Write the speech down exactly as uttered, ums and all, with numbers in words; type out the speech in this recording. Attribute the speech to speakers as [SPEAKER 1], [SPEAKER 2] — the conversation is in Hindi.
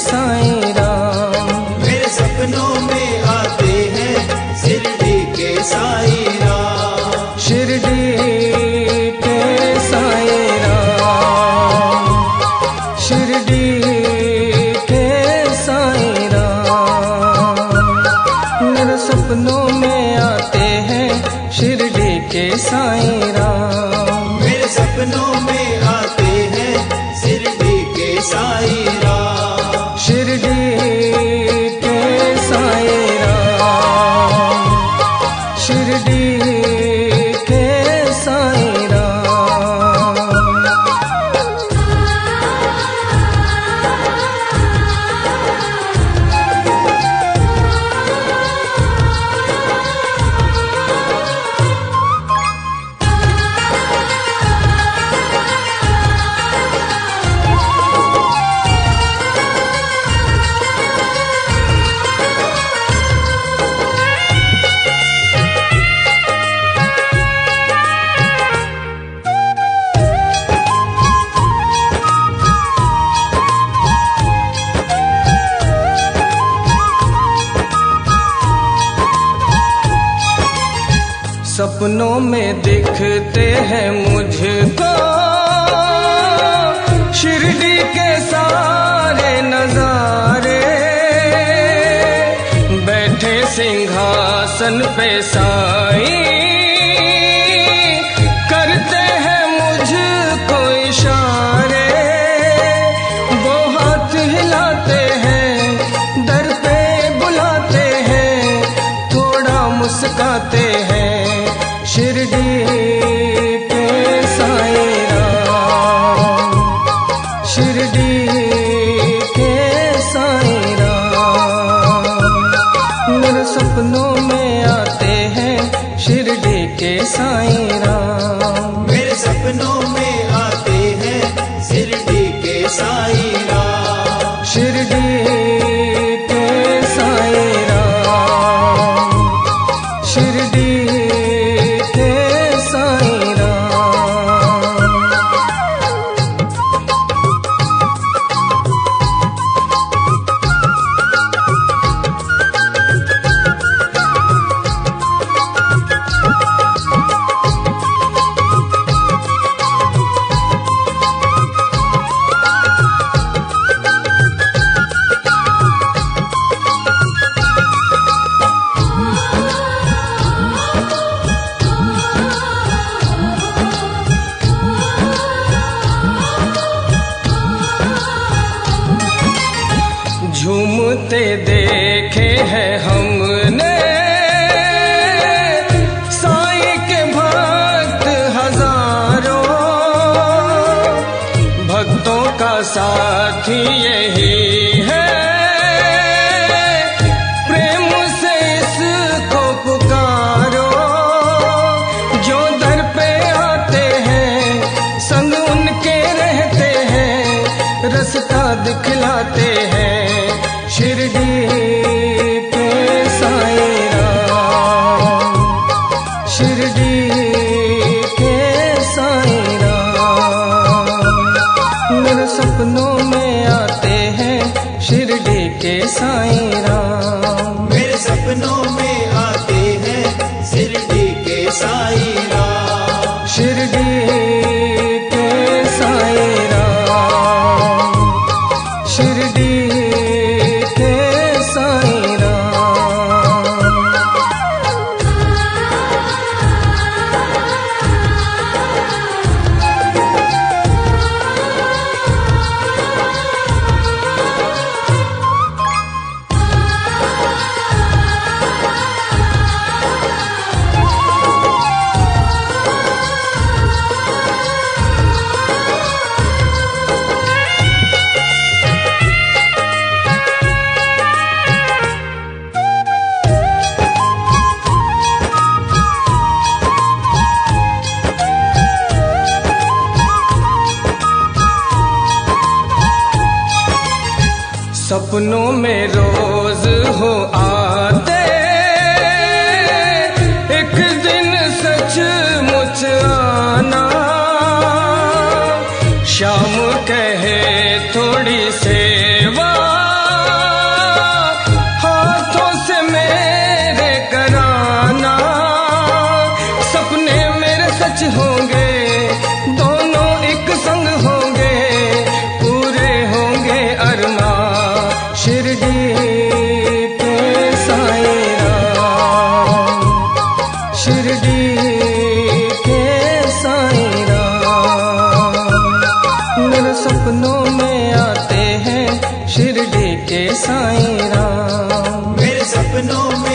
[SPEAKER 1] साईं राम।
[SPEAKER 2] मेरे सपनों में आते हैं शिरडी के साईं राम।
[SPEAKER 1] शिरडी के साईं राम, शिरडी के साईं राम। मेरे सपनों में आते हैं शिरडी के साईं राम।
[SPEAKER 2] मेरे सपनों में आते हैं शिरडी के साईं राम।
[SPEAKER 1] शिरडी के साईं राम, शिरडी के साईं राम। सपनों में दिखते हैं मुझको शिरडी के सारे नजारे। बैठे सिंहासन पे साईं, करते हैं मुझको इशारे। वो हाथ हिलाते हैं, दर पे बुलाते हैं, थोड़ा मुस्काते हैं। शिरडी के साईं राम, शिरडी के साईं राम। मेरे सपनों में आते हैं शिरडी के साईं राम।
[SPEAKER 2] मेरे सपनों में आते हैं शिरडी के साईं राम।
[SPEAKER 1] शिरडी के साईं राम, शिरडी के साईं राम। झूमते देखे हैं हमने साईं के भक्त हजारों। भक्तों का साथी यही है, प्रेम से इसको पुकारो। जो दर पे आते हैं संग उनके रहते हैं, रास्ता दिखलाते हैं। शिरडी के साईं राम, शिरडी के साईं राम। मेरे सपनों में आते हैं शिरडी के साईं राम।
[SPEAKER 2] मेरे सपनों में आते हैं शिरडी के साईं राम।
[SPEAKER 1] शिरडी के साईं राम, शिरडी के साईं राम। सपनों में रोज हो आते, एक दिन सचमुच आना। शाम कहे थोड़ी सेवा, सपनों में आते हैं शिरडी के साईं राम।
[SPEAKER 2] मेरे सपनों में